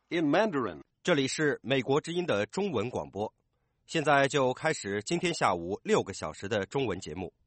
in Mandarin. 这里是美国之音的中文广播，现在就开始今天下午6个小时的中文节目。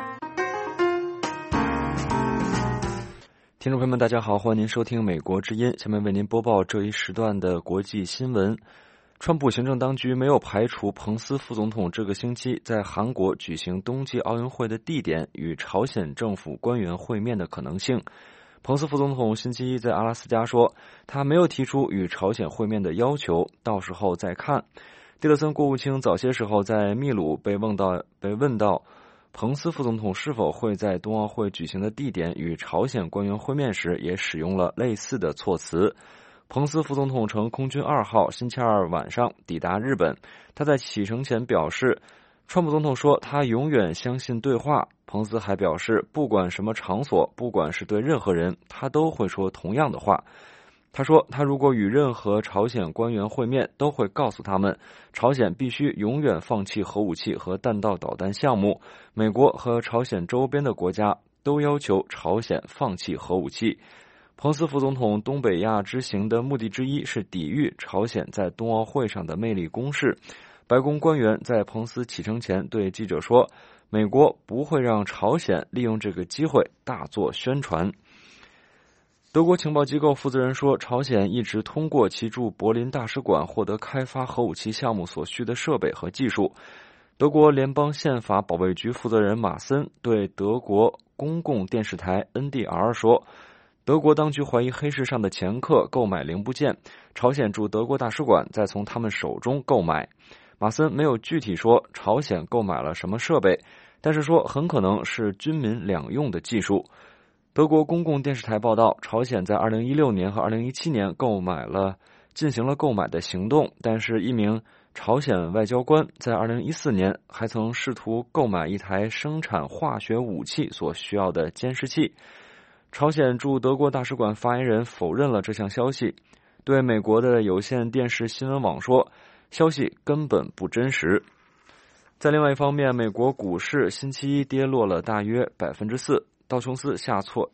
听众朋友们，大家好，欢迎您收听美国之音，下面为您播报这一时段的国际新闻。川普行政当局没有排除彭斯副总统这个星期在韩国举行冬季奥运会的地点与朝鲜政府官员会面的可能性。彭斯副总统星期一在阿拉斯加说，他没有提出与朝鲜会面的要求，到时候再看。蒂勒森国务卿早些时候在秘鲁被问到彭斯副总统是否会在冬奥会举行的地点与朝鲜官员会面时，也使用了类似的措辞。彭斯副总统乘空军2号星期二晚上抵达日本，他在启程前表示，川普总统说他永远相信对话。彭斯还表示，不管什么场所，不管是对任何人，他都会说同样的话。他说，他如果与任何朝鲜官员会面，都会告诉他们，朝鲜必须永远放弃核武器和弹道导弹项目，美国和朝鲜周边的国家都要求朝鲜放弃核武器。彭斯副总统东北亚之行的目的之一是抵御朝鲜在冬奥会上的魅力攻势。白宫官员在彭斯启程前对记者说，美国不会让朝鲜利用这个机会大做宣传。德国情报机构负责人说，朝鲜一直通过其驻柏林大使馆获得开发核武器项目所需的设备和技术。德国联邦宪法保卫局负责人马森对德国公共电视台 NDR 说，德国当局怀疑黑市上的掮客购买零部件，朝鲜驻德国大使馆再从他们手中购买。马森没有具体说朝鲜购买了什么设备，但是说很可能是军民两用的技术。德国公共电视台报道，朝鲜在2016年和2017年进行了购买的行动，但是一名朝鲜外交官在2014年还曾试图购买一台生产化学武器所需要的监视器。朝鲜驻德国大使馆发言人否认了这项消息，对美国的有线电视新闻网说，消息根本不真实。在另外一方面，美国股市星期一跌落了大约 4%， 道琼斯下挫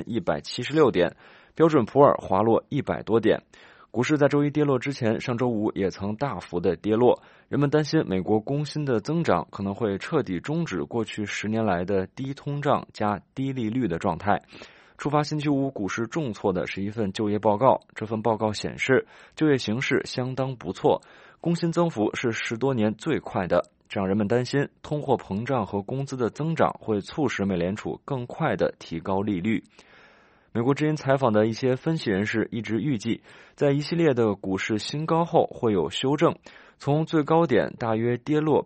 1176点，标准普尔滑落100多点。股市在周一跌落之前，上周五也曾大幅的跌落，人们担心美国工薪的增长可能会彻底终止过去10年来的低通胀加低利率的状态。触发星期五股市重挫的是一份就业报告，这份报告显示就业形势相当不错，工薪增幅是10多年最快的，这让人们担心通货膨胀和工资的增长会促使美联储更快地提高利率。美国之音采访的一些分析人士一直预计，在一系列的股市新高后会有修正，从最高点大约跌落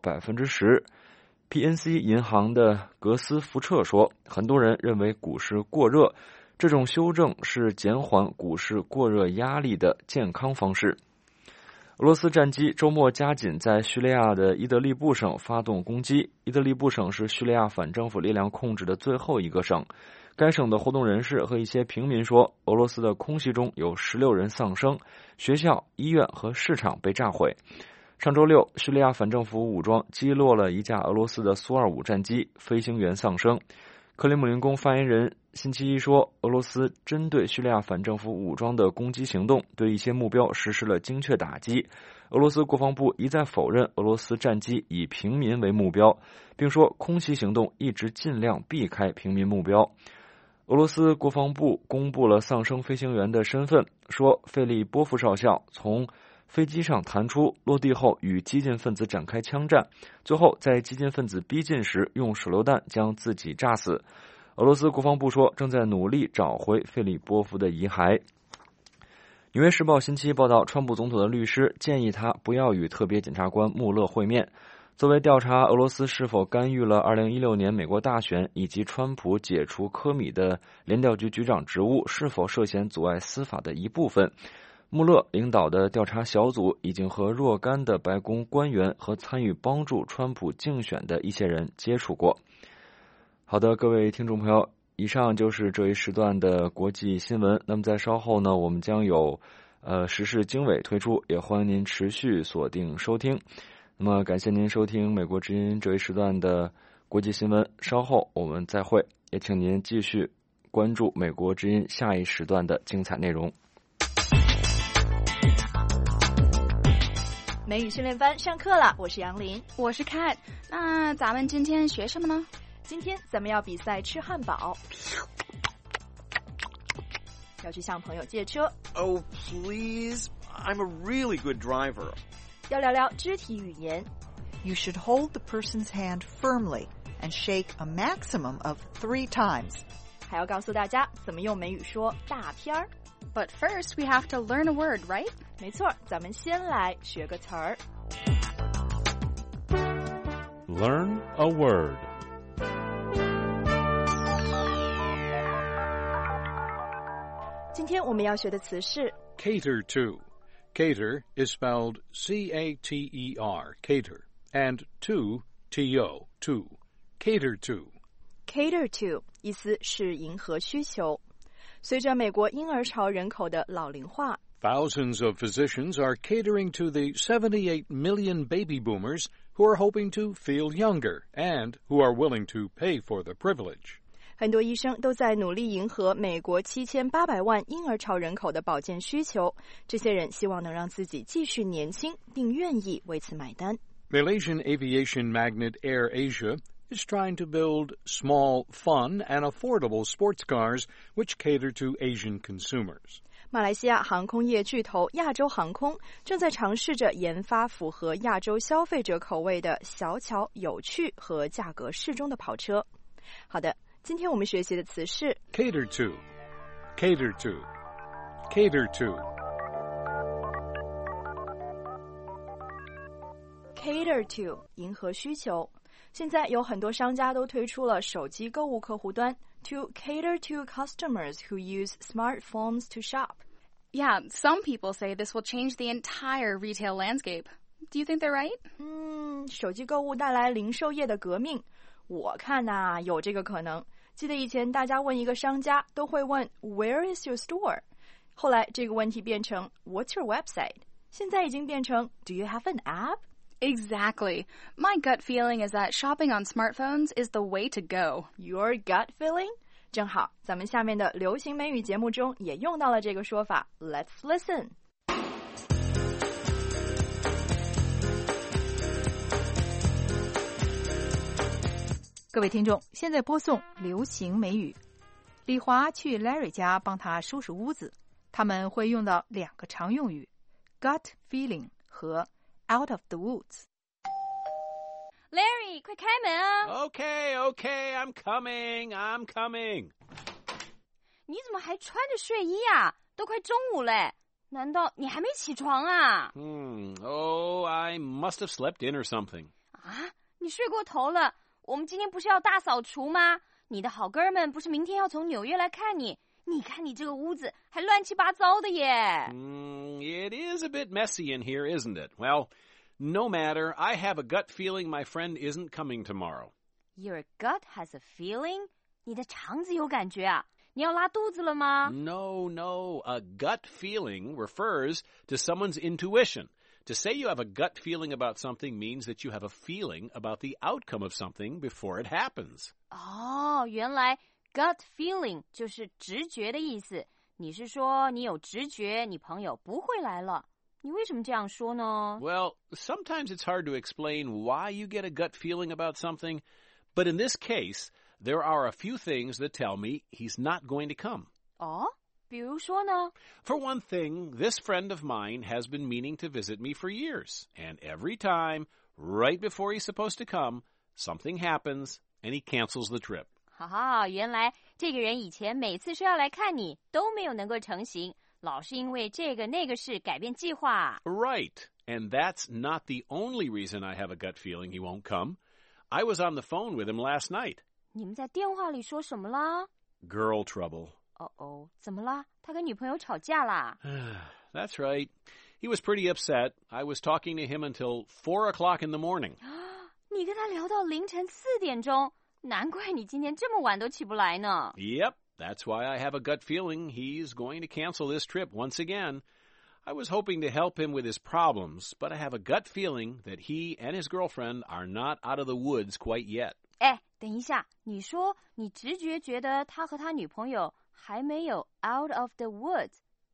10%。PNC 银行的格斯福彻说，很多人认为股市过热，这种修正是减缓股市过热压力的健康方式。俄罗斯战机周末加紧在叙利亚的伊德利布省发动攻击。伊德利布省是叙利亚反政府力量控制的最后一个省。该省的活动人士和一些平民说，俄罗斯的空袭中有16人丧生，学校、医院和市场被炸毁。上周六，叙利亚反政府武装击落了一架俄罗斯的苏25战机，飞行员丧生。克里姆林宫发言人星期一说，俄罗斯针对叙利亚反政府武装的攻击行动对一些目标实施了精确打击。俄罗斯国防部一再否认俄罗斯战机以平民为目标，并说空袭行动一直尽量避开平民目标。俄罗斯国防部公布了丧生飞行员的身份，说费利波夫少校从飞机上弹出，落地后与激进分子展开枪战，最后在激进分子逼近时用手榴弹将自己炸死。俄罗斯国防部说，正在努力找回费利波夫的遗骸。纽约时报星期一报道，川普总统的律师建议他不要与特别检察官穆勒会面，作为调查俄罗斯是否干预了2016年美国大选以及川普解除科米的联调局局长职务是否涉嫌阻碍司法的一部分。穆勒领导的调查小组已经和若干的白宫官员和参与帮助川普竞选的一些人接触过。好的，各位听众朋友，以上就是这一时段的国际新闻。那么在稍后呢，我们将有时事经纬推出，也欢迎您持续锁定收听。那么感谢您收听美国之音这一时段的国际新闻，稍后我们再会，也请您继续关注美国之音下一时段的精彩内容。 美语训练班上课了，我是杨林， 我是 Kat。那咱们今天学什么呢？ 今天咱们要比赛吃汉堡，要去向朋友借车。 Oh, please. I'm a really good driver. 要聊聊肢体语言。 You should hold the person's hand firmly and shake a maximum of 3 times. 还要告诉大家怎么用美语说大片儿。 But first, we have to learn a word, right? 没错，咱们先来学个词儿。 Learn a word. 今天我们要学的词是 Cater to. Cater is spelled C-A-T-E-R, cater, and to, T-O, to. Cater to. cater to 意思是迎合需求。随着美国婴儿潮人口的老龄化， Thousands of physicians are catering to the 78 million baby boomers who are hoping to feel younger and who are willing to pay for the privilege. 很多医生都在努力迎合美国7800万婴儿潮人口的保健需求。这些人希望能让自己继续年轻，并愿意为此买单。 Malaysian aviation magnate AirAsia is trying to build small, fun, and affordable sports cars which cater to Asian consumers. 马来西亚航空业巨头亚洲航空正在尝试着研发符合亚洲消费者口味的小巧、有趣和价格适中的跑车。好的，今天我们学习的词是 Cater to. Cater to. Cater to. cater to 迎合需求。现在有很多商家都推出了手机购物客户端 to cater to customers who use smartphones to shop. Yeah, some people say this will change the entire retail landscape. Do you think they're right? 手机购物带来零售业的革命，我看呐，有这个可能。记得以前大家问一个商家都会问 Where is your store? 后来这个问题变成 What's your website? 现在已经变成 Do you have an app? Exactly. My gut feeling is that shopping on smartphones is the way to go. Your gut feeling? 正好，咱们下面的流行美语节目中也用到了这个说法。Let's listen. 各位听众，现在播送流行美语。李华去 Larry 家帮他收拾屋子，他们会用到2个常用语 gut feeling 和 out of the woods。 Larry, 快开门啊！ Okay, I'm coming. 你怎么还穿着睡衣啊？都快中午嘞，难道你还没起床啊？ Oh, I must have slept in or something. 啊，你睡过头了。我们今天不是要大扫除吗？你的好哥们不是明天要从纽约来看你？你看你这个屋子还乱七八糟的耶。 It is a bit messy in here, isn't it? Well, no matter. I have a gut feeling my friend isn't coming tomorrow. Your gut has a feeling? 你的肠子有感觉啊？你要拉肚子了吗？ No. A gut feeling refers to someone's intuition.To say you have a gut feeling about something means that you have a feeling about the outcome of something before it happens. 哦，原来 gut feeling 就是直觉的意思。你是说你有直觉，你朋友不会来了？你为什么这样说呢？ Well, sometimes it's hard to explain why you get a gut feeling about something, but in this case, there are a few things that tell me he's not going to come. 哦，比如说呢？ For one thing, this friend of mine has been meaning to visit me for years, and every time, right before he's supposed to come, something happens, and he cancels the trip. 哈哈，原来这个人以前每次说要来看你，都没有能够成行，老是因为这个那个事改变计划。 Right, and that's not the only reason I have a gut feeling he won't come. I was on the phone with him last night. 你们在电话里说什么啦？ Girl trouble. 哦，怎么啦？他跟女朋友吵架啦？ That's right. He was pretty upset. I was talking to him until 4 o'clock in the morning. 你跟他聊到凌晨4点钟，难怪你今天这么晚都起不来呢。 Yep, that's why I have a gut feeling he's going to cancel this trip once again. I was hoping to help him with his problems, but I have a gut feeling that he and his girlfriend are not out of the woods quite yet. 哎，等一下，你说你直觉觉得他和他女朋友还没有 out of the woods，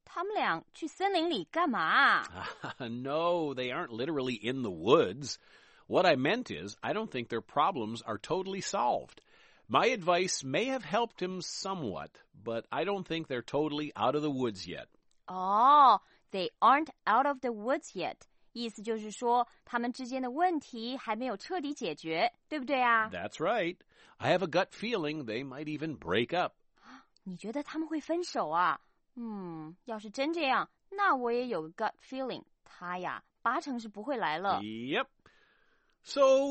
他们俩去森林里干嘛 No, they aren't literally in the woods. What I meant is, I don't think their problems are totally solved. My advice may have helped him somewhat, but I don't think they're totally out of the woods yet. They aren't out of the woods yet. 意思就是说，他们之间的问题还没有彻底解决，对不对啊？ That's right. I have a gut feeling they might even break up. 你觉得他们会分手啊？要是真这样，那我也有个 gut feeling， 他呀，80%是不会来了。 Yep. So,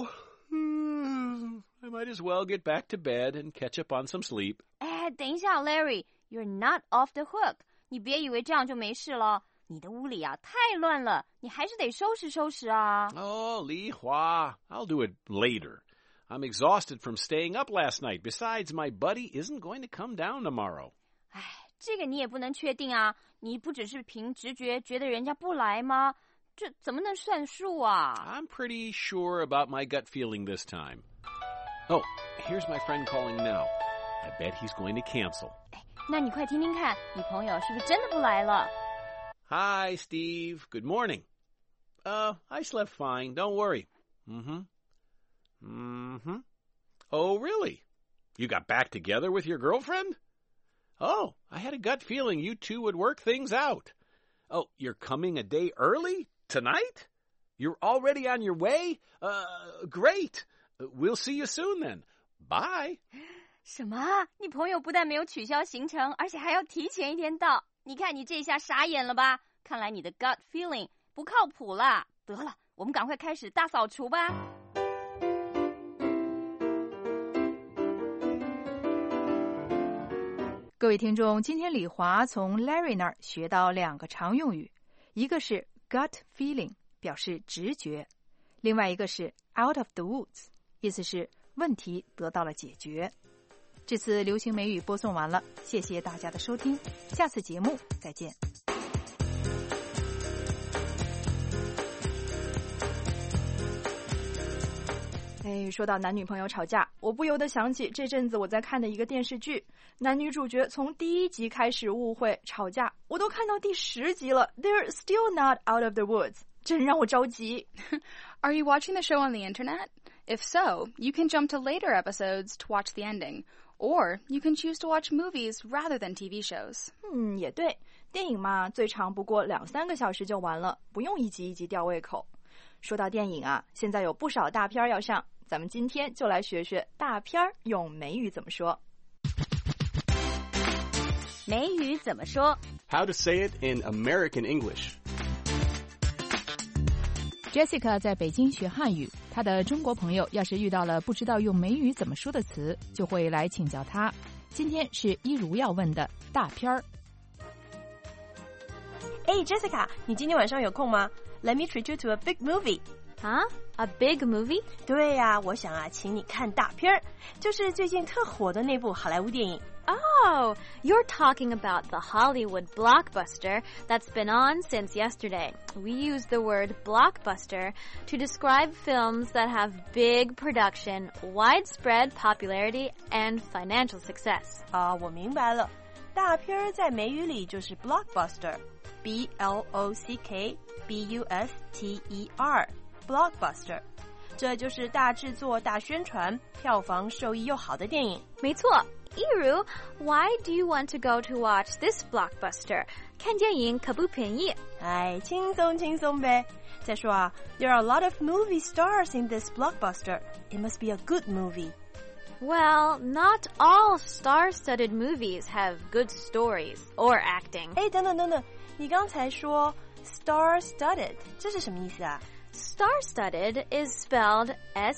I might as well get back to bed and catch up on some sleep. 哎，等一下 ，Larry, you're not off the hook. 你别以为这样就没事了。你的屋里啊太乱了，你还是得收拾收拾啊。 Oh, Li Hua, I'll do it later. I'm exhausted from staying up last night. Besides, my buddy isn't going to come down tomorrow. 哎，这个你也不能确定啊。你不只是凭直觉觉得人家不来吗？这怎么能算数啊？ I'm pretty sure about my gut feeling this time. Oh, here's my friend calling now. I bet he's going to cancel. 哎，那你快听听看，你朋友是不是真的不来了？ Hi, Steve. Good morning. I slept fine. Don't worry. Oh, really? You got back together with your girlfriend? Oh, I had a gut feeling you two would work things out. Oh, you're coming a day early? Tonight? You're already on your way? Great. We'll see you soon then. Bye. 什么？你朋友不但没有取消行程，而且还要提前一天到。你看你这下傻眼了吧？看来你的 gut feeling 不靠谱啦。得了，我们赶快开始大扫除吧。 各位听众，今天李华从 Larry 那儿学到2个常用语，一个是 gut feeling， 表示直觉；另外一个是 out of the woods， 意思是问题得到了解决。这次流行美语播送完了，谢谢大家的收听，下次节目再见。 哎，说到男女朋友吵架，我不由得想起这阵子我在看的一个电视剧，男女主角从第1集开始误会吵架，我都看到第10集了 ，They're still not out of the woods， 真让我着急。 Are you watching the show on the internet? If so, you can jump to later episodes to watch the ending, or you can choose to watch movies rather than TV shows. 也对，电影嘛，最长不过2-3个小时就完了，不用一集一集吊胃口。说到电影啊，现在有不少大片要上，咱们今天就来学学大片用美语怎么说。 美语怎么说 How to say it in American English. Jessica 在北京学汉语，她的中国朋友要是遇到了不知道用美语怎么说的词，就会来请教她。今天是一如要问的大片儿。 Hey Jessica， 你今天晚上有空吗？ Let me treat you to a big movie. 啊 A big movie? 对呀，我想啊，请你看大片儿，就是最近特火的那部好莱坞电影。 Oh, you're talking about the Hollywood blockbuster that's been on since yesterday. We use the word blockbuster to describe films that have big production, widespread popularity, and financial success. 我明白了，大片儿在美语里就是 blockbuster。blockbuster， blockbuster， 这就是大制作、大宣传、票房收益又好的电影。 没错。Iru, why do you want to go to watch this blockbuster? 看电影可不便宜。 哎，轻松轻松呗。再说啊 ，there are a lot of movie stars in this blockbuster. It must be a good movie. Well, not all star-studded movies have good stories or acting. 哎，等等，你刚才说 star-studded， 这是什么意思啊？ Star-studded is spelled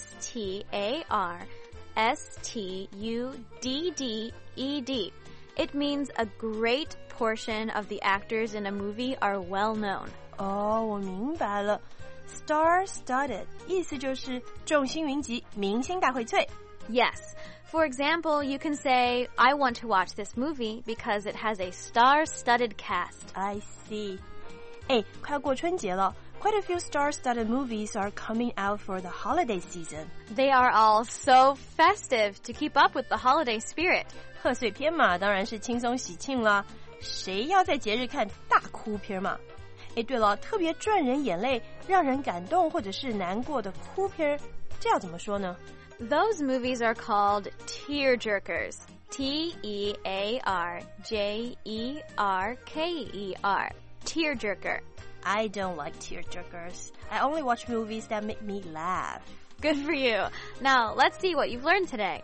S-T-A-R-S-T-U-D-D-E-D. It means a great portion of the actors in a movie are well known. 我明白了 ，star-studded 意思就是众星云集，明星大荟萃。 Yes. For example, you can say, I want to watch this movie because it has a star-studded cast. I see. 哎，快要过春节了。Quite a few star-studded movies are coming out for the holiday season. They are all so festive to keep up with the holiday spirit. 贺岁片嘛，当然是轻松喜庆了。 谁要在节日看大哭片嘛？诶，对了，特别赚人眼泪、让人感动或者是难过的哭片，这要怎么说呢？ Those movies are called tearjerkers. Tearjerker. Tearjerker. I don't like tearjerkers. I only watch movies that make me laugh. Good for you. Now, let's see what you've learned today.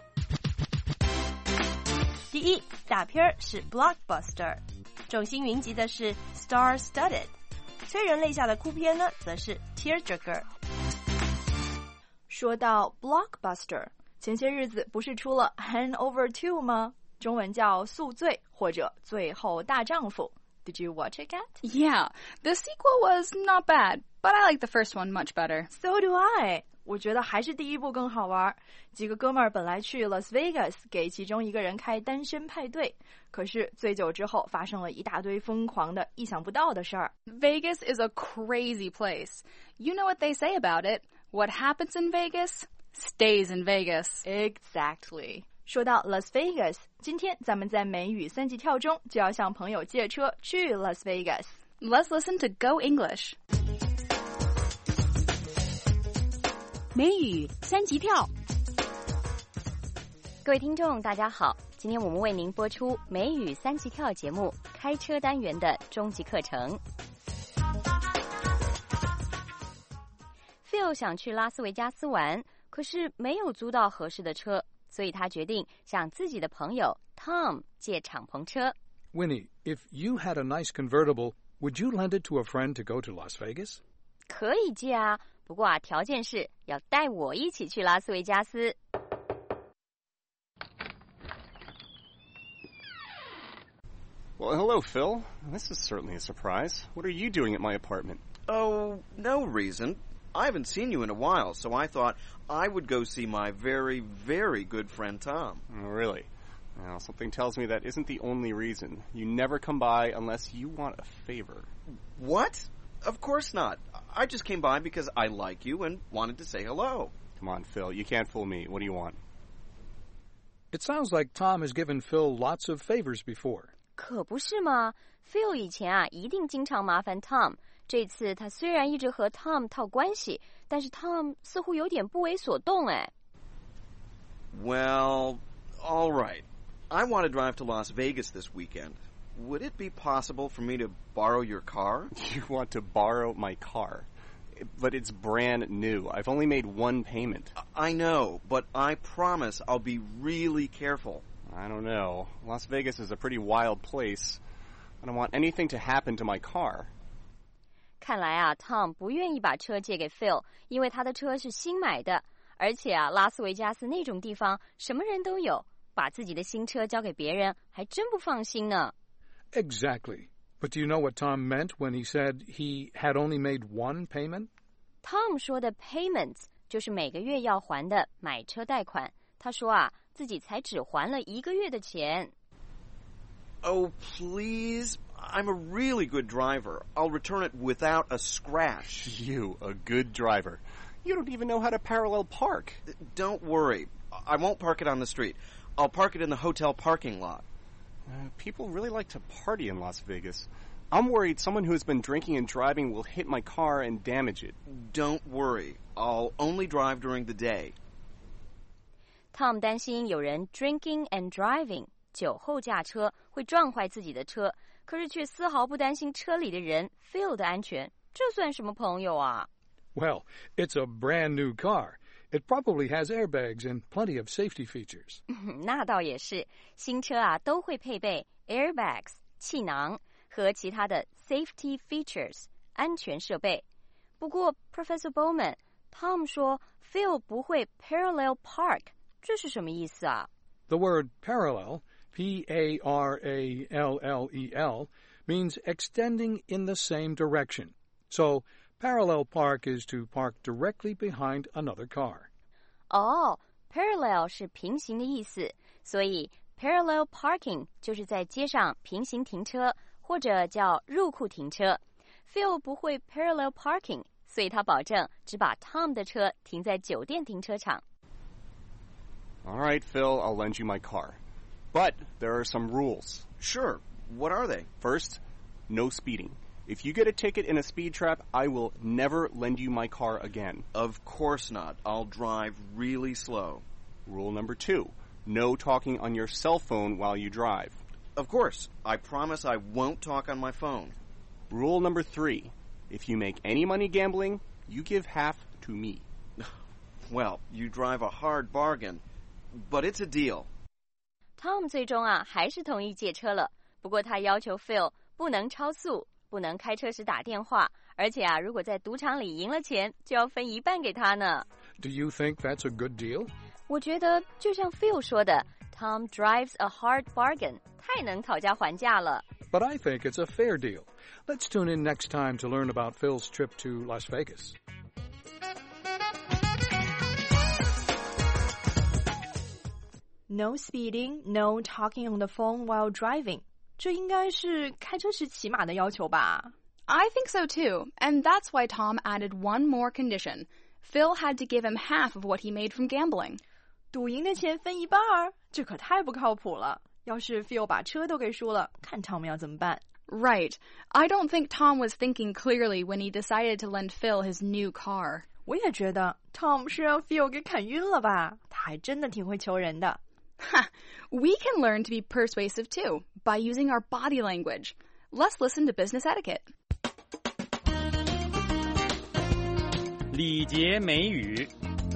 第一，大片是 blockbuster， 众星云集的是 star-studded， 催人泪下的哭片呢，则是 tearjerker。 说到 blockbuster， 前些日子不是出了 Hangover 2 吗？中文叫宿醉或者最后大丈夫。Did you watch it, Kat? Yeah, the sequel was not bad, but I like the first one much better. So do I. 我觉得还是第一部更好玩。几个哥们儿本来去 Las Vegas 给其中一个人开单身派对，可是醉酒之后发生了一大堆疯狂的、意想不到的事儿。 Vegas is a crazy place. You know what they say about it. What happens in Vegas stays in Vegas. Exactly. 说到 Las Vegas， 今天咱们在美语3级跳中就要向朋友借车去 Las Vegas。 Let's listen to Go English. 美语3级跳。 各位听众大家好，今天我们为您播出美语3级跳节目开车单元的中级课程。Phil 想去拉斯维加斯玩，可是没有租到合适的车，所以他决定向自己的朋友 Tom 借敞篷车。 Winnie, if you had a nice convertible, would you lend it to a friend to go to Las Vegas? 可以借啊，不过条件是要带我一起去拉斯维加斯。 Well, hello, Phil. This is certainly a surprise. What are you doing at my apartment? Oh, no reason. I haven't seen you in a while, so I thought I would go see my very, very good friend Tom. Oh, really? Well, something tells me that isn't the only reason. You never come by unless you want a favor. What? Of course not. I just came by because I like you and wanted to say hello. Come on, Phil. You can't fool me. What do you want? It sounds like Tom has given Phil lots of favors before. 可不是吗？ Phil 以前啊一定经常麻烦 Tom。这次他虽然一直和 Tom 套关系，但是 Tom 似乎有点不为所动哎。 Well, all right. I want to drive to Las Vegas this weekend. Would it be possible for me to borrow your car? You want to borrow my car? But it's brand new. I've only made one payment. I know, but I promise I'll be really careful. I don't know. Las Vegas is a pretty wild place. I don't want anything to happen to my car. 看来啊 Tom 不愿意把车借给 Phil， 因为他的车是新买的，而且啊拉斯维加斯那种地方什么人都有，把自己的新车交给别人还真不放心呢。 Exactly. But do you know what Tom meant when he said he had only made one payment? Tom 说的 payments 就是每个月要还的买车贷款。他说啊自己才只还了1个月的钱。 Oh, please. I'm a really good driver. I'll return it without a scratch. You, a good driver. You don't even know how to parallel park. Don't worry. I won't park it on the street. I'll park it in the hotel parking lot. People really like to party in Las Vegas. I'm worried someone who's been drinking and driving will hit my car and damage it. Don't worry. I'll only drive during the day. Tom 担心有人 drinking and driving 酒后驾车会撞坏自己的车，可是却丝毫不担心车里的人 Phil 的安全，这算什么朋友啊？ Well, it's a brand new car. It probably has airbags and plenty of safety features. 那倒也是，新车啊都会配备 airbags 气囊和其他的 safety features 安全设备。不过 Professor Bowman Tom 说 Phil 不会 parallel park， 这是什么意思啊？ The word parallel, P-A-R-A-L-L-E-L, means extending in the same direction. So, parallel park is to park directly behind another car. 哦 parallel 是平行的意思，所以 parallel parking 就是在街上平行停车，或者叫入库停车。Phil 不会 parallel parking， 所以他保证只把 Tom 的车停在酒店停车场。 All right, Phil, I'll lend you my car. But there are some rules. Sure. What are they? First, no speeding. If you get a ticket in a speed trap, I will never lend you my car again. Of course not. I'll drive really slow. Rule number 2, no talking on your cell phone while you drive. Of course. I promise I won't talk on my phone. Rule number 3, if you make any money gambling, you give half to me. Well, you drive a hard bargain, but it's a deal. Tom 最终还是同意借车了，不过他要求 Phil 不能超速，不能开车时打电话，而且如果在赌场里赢了钱，就要分一半给他呢。 Do you think that's a good deal? 我觉得就像 Phil 说的 ，Tom drives a hard bargain， 太能讨价还价了。 But I think it's a fair deal. Let's tune in next time to learn about Phil's trip to Las Vegas. No speeding, no talking on the phone while driving. 这应该是开车时起码的要求吧？ I think so too, and that's why Tom added one more condition. Phil had to give him half of what he made from gambling. 赌赢的钱分一半，这可太不靠谱了。要是 Phil 把车都给输了，看 Tom 要怎么办。 Right. I don't think Tom was thinking clearly when he decided to lend Phil his new car. 我也觉得 Tom 是让 Phil 给砍晕了吧？他还真的挺会求人的。 We can learn to be persuasive too by using our body language. Let's listen to business etiquette. 礼节美语。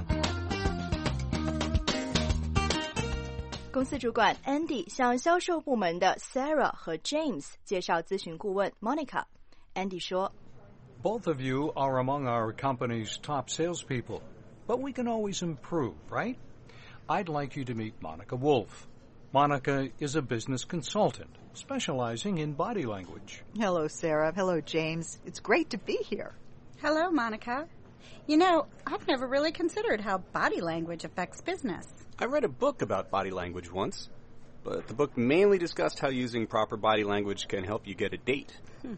公司主管 Andy 向销售部门的 Sarah 和 James 介绍咨询顾问 Monica。Andy 说 Both of you are among our company's top salespeople, but we can always improve, right? I'd like you to meet Monica Wolf. Monica is a business consultant specializing in body language. Hello, Sarah. Hello, James. It's great to be here. Hello, Monica. You know, I've never really considered how body language affects business. I read a book about body language once, but the book mainly discussed how using proper body language can help you get a date.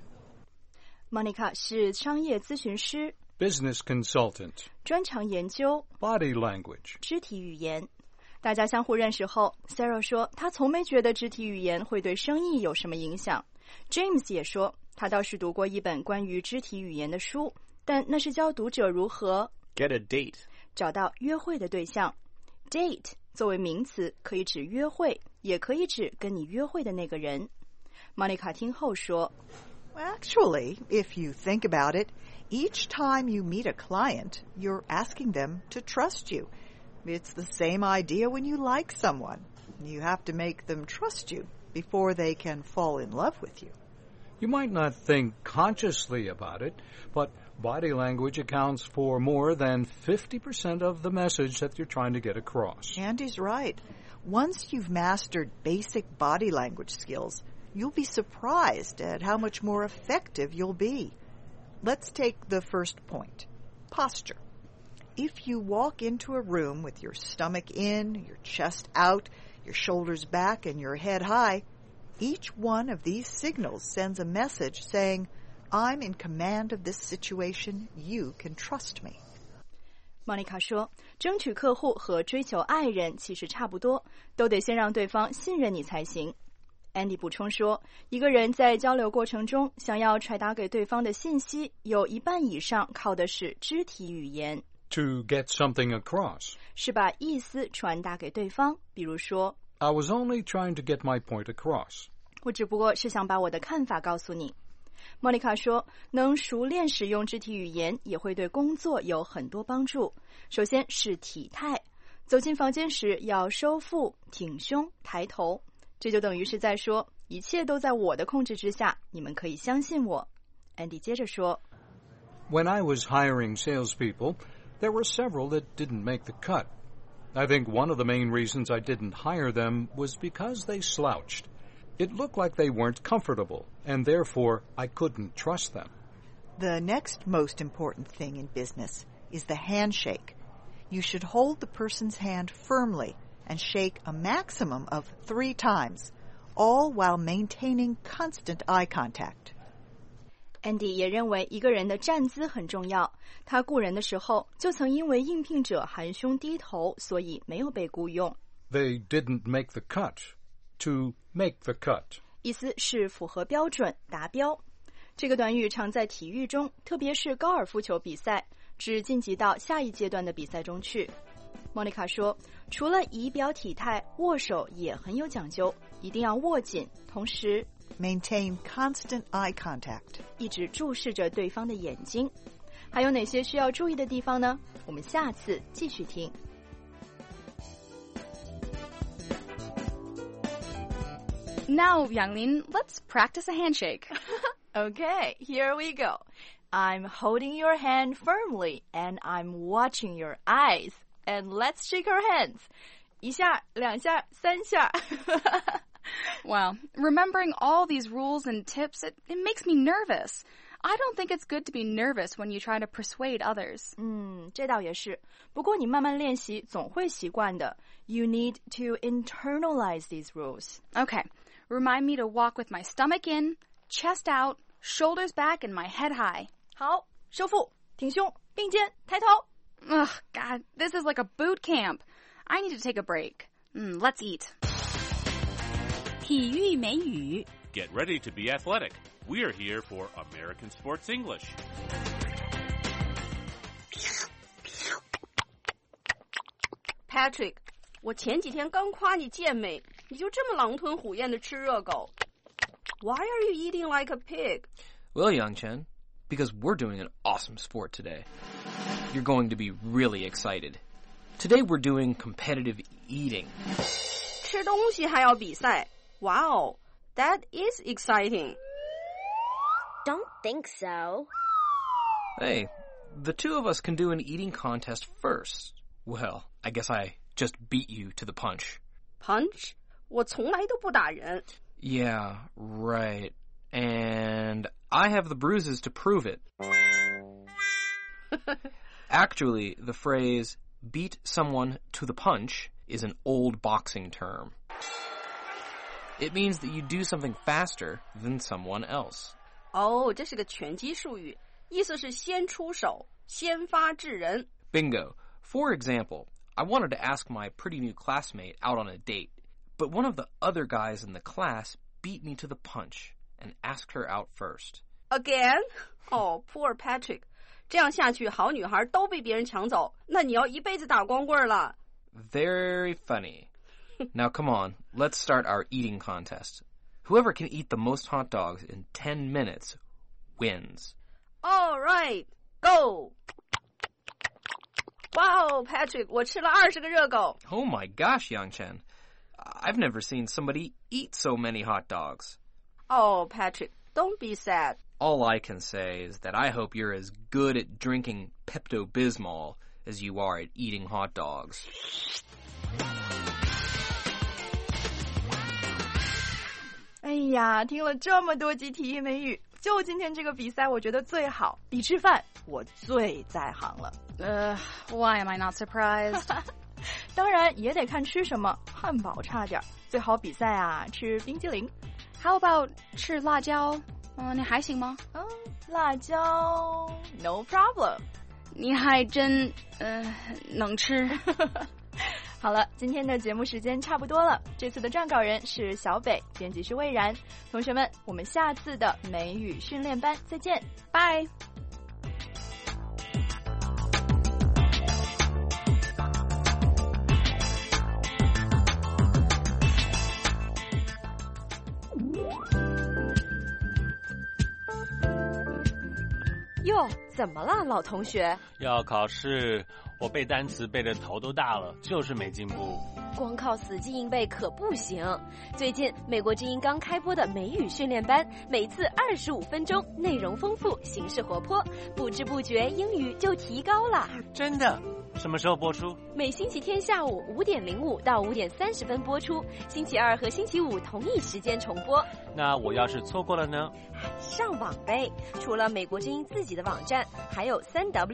Monica 是商业咨询师 Business consultant. 专长研究 Body language. 肢体语言。大家相互认识后 Sarah 说她从没觉得肢体语言会对生意有什么影响。 James 也说他倒是读过一本关于肢体语言的书，但那是教读者如何 Get a date. 找到约会的对象。 Date 作为名词可以指约会，也可以指跟你约会的那个人。 Monica 听后说 Actually, if you think about it, each time you meet a client, you're asking them to trust you. It's the same idea when you like someone. You have to make them trust you before they can fall in love with you. You might not think consciously about it, but body language accounts for more than 50% of the message that you're trying to get across. Andy's right. Once you've mastered basic body language skills, you'll be surprised at how much more effective you'll be. Let's take the first point, posture. If you walk into a room with your stomach in, your chest out, your shoulders back, and your head high, each one of these signals sends a message saying, I'm in command of this situation, you can trust me. Monica 说，争取客户和追求爱人其实差不多，都得先让对方信任你才行。Andy 补充说，一个人在交流过程中想要传达给对方的信息，有一半以上靠的是肢体语言。 To get something across. 是把意思传达给对方，比如说 I was only trying to get my point across. 我只不过是想把我的看法告诉你。Monica 说，能熟练使用肢体语言也会对工作有很多帮助。首先是体态，走进房间时要收腹、挺胸、抬头，这就等于是在说，一切都在我的控制之下，你们可以相信我。Andy 接着说 When I was hiring salespeople, there were several that didn't make the cut. I think one of the main reasons I didn't hire them was because they slouched. It looked like they weren't comfortable, and therefore I couldn't trust them. The next most important thing in business is the handshake. You should hold the person's hand firmly and shake a maximum of 3 times, all while maintaining constant eye contact. Andy 也认为一个人的站姿很重要。他雇人的时候，就曾因为应聘者含胸低头，所以没有被雇佣。 They didn't make the cut. To make the cut. 意思是符合标准、达标。这个短语常在体育中，特别是高尔夫球比赛，指晋级到下一阶段的比赛中去。莫妮卡说，除了仪表体态，握手也很有讲究，一定要握紧，同时 maintain constant eye contact， 一直注视着对方的眼睛。还有哪些需要注意的地方呢？我们下次继续听。 Now, Yanglin, let's practice a handshake. Okay, here we go. I'm holding your hand firmly, and I'm watching your eyes. And let's shake our hands. 一下、两下、三下。 Wow, remembering all these rules and tips, it makes me nervous. I don't think it's good to be nervous when you try to persuade others. 这倒也是。不过你慢慢练习，总会习惯的。You need to internalize these rules. Okay, remind me to walk with my stomach in, chest out, shoulders back, and my head high. 好，收腹，挺胸，并肩，抬头。 Ugh, God, this is like a boot camp. I need to take a break. Let's eat. 体育美语 Get ready to be athletic. We are here for American Sports English. Patrick, 我前几天刚夸你健美，你就这么狼吞虎咽的吃热狗。Why are you eating like a pig? Well, Yang-Chen, because we're doing an awesome sport today. You're going to be really excited. Today we're doing competitive eating. 吃东西还要比赛 Wow, that is exciting. Don't think so. Hey, the two of us can do an eating contest first. Well, I guess I just beat you to the punch. Punch? 我从来都不打人。 Yeah, right. And I have the bruises to prove it. Actually, the phrase beat someone to the punch is an old boxing term. It means that you do something faster than someone else. 这是个拳击术语，意思是先出手，先发制人。 Bingo. For example, I wanted to ask my pretty new classmate out on a date, but one of the other guys in the class beat me to the punch and asked her out first. Again? Poor Patrick. 这样下去，好女孩都被别人抢走，那你要一辈子打光棍了。 Very funny. Now come on, let's start our eating contest. Whoever can eat the most hot dogs in 10 minutes wins. All right, go. Wow, Patrick, 我吃了20个热狗。 Oh my gosh, Yang-Chen. I've never seen somebody eat so many hot dogs. Patrick, don't be sad. All I can say is that I hope you're as good at drinking Pepto-Bismol as you are at eating hot dogs. 哎呀，听了这么多集体育美语，就今天这个比赛我觉得最好，比吃饭我最在行了。 Why am I not surprised? 当然也得看吃什么，汉堡差点，最好比赛啊吃冰激凌。 How about 吃辣椒？你还行吗？ 辣椒 no problem。 你还真能吃。 好了，今天的节目时间差不多了。这次的撰稿人是小北，编辑是魏然。同学们，我们下次的美语训练班再见，拜。 哟，怎么了，老同学？ 要考试，我背单词背得头都大了，就是没进步。 光靠死记硬背可不行。最近美国之音刚开播的美语训练班，每次25分钟，内容丰富，形式活泼，不知不觉英语就提高了。 真的？什么时候播出？ 每星期天下午5点05到5点30分播出，星期二和星期五同一时间重播。 那我要是错过了呢？ 上网呗，除了美国之音自己的网站，还有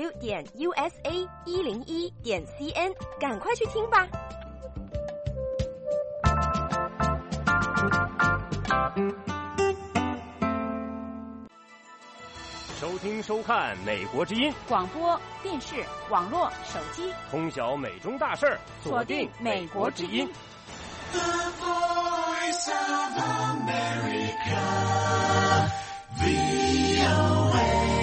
3w.usa101.cn， 赶快去听吧。 收听收看美国之音广播电视网络手机， 通晓美中大事儿， 锁定美国之音。 The voice Voice of America, VOA。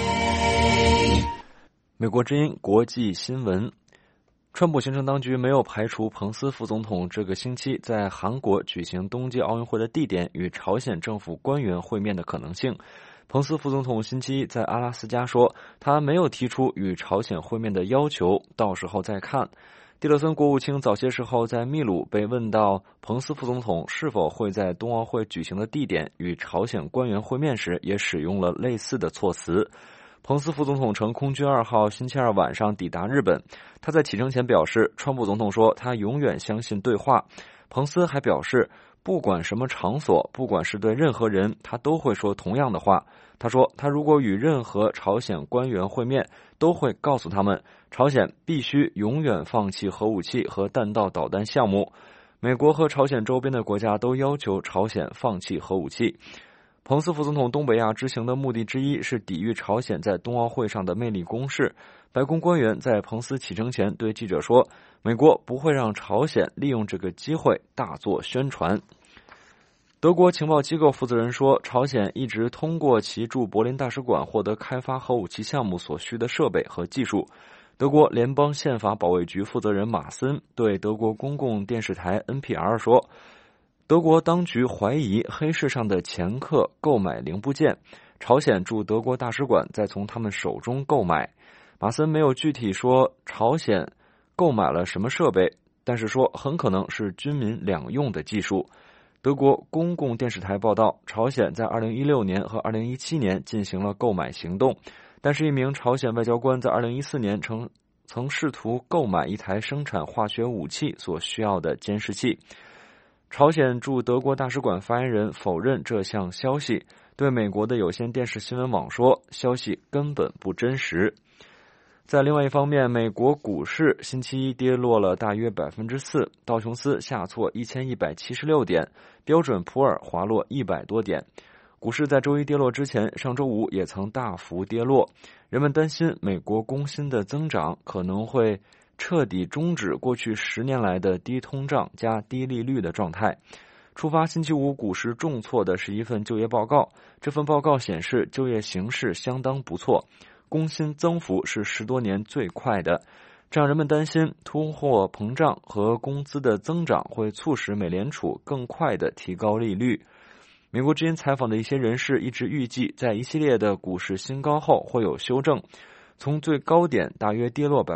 美国之音国际新闻。川普行政当局没有排除彭斯副总统这个星期在韩国举行冬季奥运会的地点与朝鲜政府官员会面的可能性。彭斯副总统星期一在阿拉斯加说，他没有提出与朝鲜会面的要求，到时候再看。蒂勒森国务卿早些时候在秘鲁被问到彭斯副总统是否会在冬奥会举行的地点与朝鲜官员会面时，也使用了类似的措辞。彭斯副总统乘空军2号星期二晚上抵达日本，他在启程前表示，川普总统说他永远相信对话。彭斯还表示，不管什么场所，不管是对任何人，他都会说同样的话。他说，他如果与任何朝鲜官员会面，都会告诉他们，朝鲜必须永远放弃核武器和弹道导弹项目。美国和朝鲜周边的国家都要求朝鲜放弃核武器。彭斯副总统东北亚之行的目的之一是抵御朝鲜在冬奥会上的魅力攻势。白宫官员在彭斯启程前对记者说，美国不会让朝鲜利用这个机会大做宣传。德国情报机构负责人说，朝鲜一直通过其驻柏林大使馆获得开发核武器项目所需的设备和技术。德国联邦宪法保卫局负责人马森对德国公共电视台 NPR 说，德国当局怀疑黑市上的掮客购买零部件，朝鲜驻德国大使馆再从他们手中购买。马森没有具体说朝鲜购买了什么设备，但是说很可能是军民两用的技术。德国公共电视台报道，朝鲜在2016年和2017年进行了购买行动，但是一名朝鲜外交官在2014年曾试图购买一台生产化学武器所需要的监视器。朝鲜驻德国大使馆发言人否认这项消息，对美国的有线电视新闻网说，消息根本不真实。在另外一方面，美国股市星期一跌落了大约 4%， 道琼斯下挫1176点，标准普尔滑落100多点。股市在周一跌落之前，上周五也曾大幅跌落。人们担心美国工薪的增长可能会彻底终止过去10年来的低通胀加低利率的状态。触发星期五股市重挫的是一份就业报告，这份报告显示就业形势相当不错，工薪增幅是10多年最快的，这让人们担心通货膨胀和工资的增长会促使美联储更快地提高利率。美国之音采访的一些人士一直预计，在一系列的股市新高后会有修正，从最高点大约跌落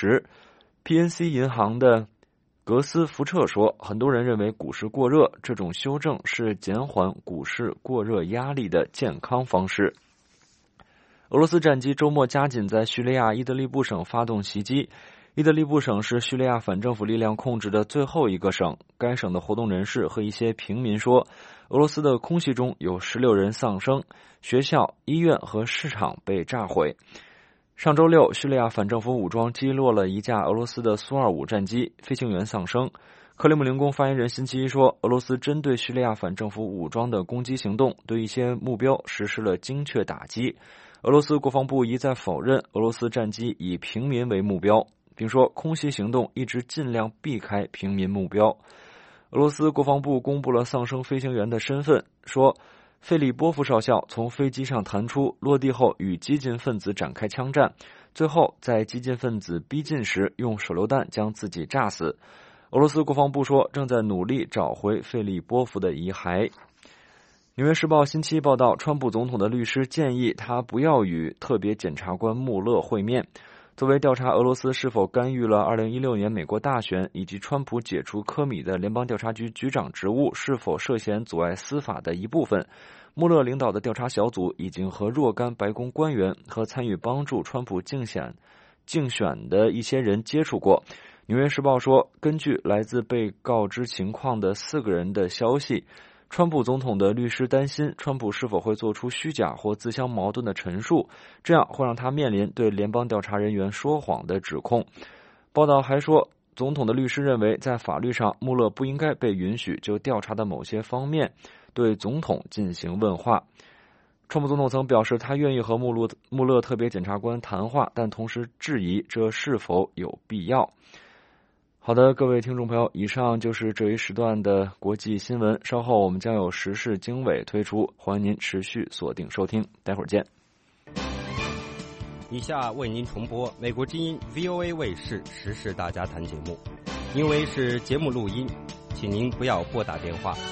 10%。PNC 银行的格斯福彻说，很多人认为股市过热，这种修正是减缓股市过热压力的健康方式。俄罗斯战机周末加紧在叙利亚伊德利布省发动袭击。伊德利布省是叙利亚反政府力量控制的最后一个省，该省的活动人士和一些平民说，俄罗斯的空袭中有16人丧生，学校、医院和市场被炸毁。上周六，叙利亚反政府武装击落了一架俄罗斯的苏25战机，飞行员丧生。克里姆林宫发言人星期一说，俄罗斯针对叙利亚反政府武装的攻击行动对一些目标实施了精确打击。俄罗斯国防部一再否认俄罗斯战机以平民为目标，并说空袭行动一直尽量避开平民目标。俄罗斯国防部公布了丧生飞行员的身份，说费利波夫少校从飞机上弹出，落地后与激进分子展开枪战，最后在激进分子逼近时用手榴弹将自己炸死。俄罗斯国防部说正在努力找回费利波夫的遗骸。纽约时报星期一报道，川普总统的律师建议他不要与特别检察官穆勒会面。作为调查俄罗斯是否干预了2016年美国大选以及川普解除科米的联邦调查局局长职务是否涉嫌阻碍司法的一部分，穆勒领导的调查小组已经和若干白宫官员和参与帮助川普竞选的一些人接触过。纽约时报说，根据来自被告知情况的4个人的消息，川普总统的律师担心川普是否会做出虚假或自相矛盾的陈述，这样会让他面临对联邦调查人员说谎的指控。报道还说，总统的律师认为在法律上穆勒不应该被允许就调查的某些方面对总统进行问话。川普总统曾表示他愿意和穆勒特别检察官谈话，但同时质疑这是否有必要。 好的，各位听众朋友，以上就是这一时段的国际新闻。稍后我们将有时事经纬推出，欢迎您持续锁定收听。待会儿见。 以下为您重播美国之音 VOA 卫视时事大家谈节目，因为是节目录音，请您不要拨打电话。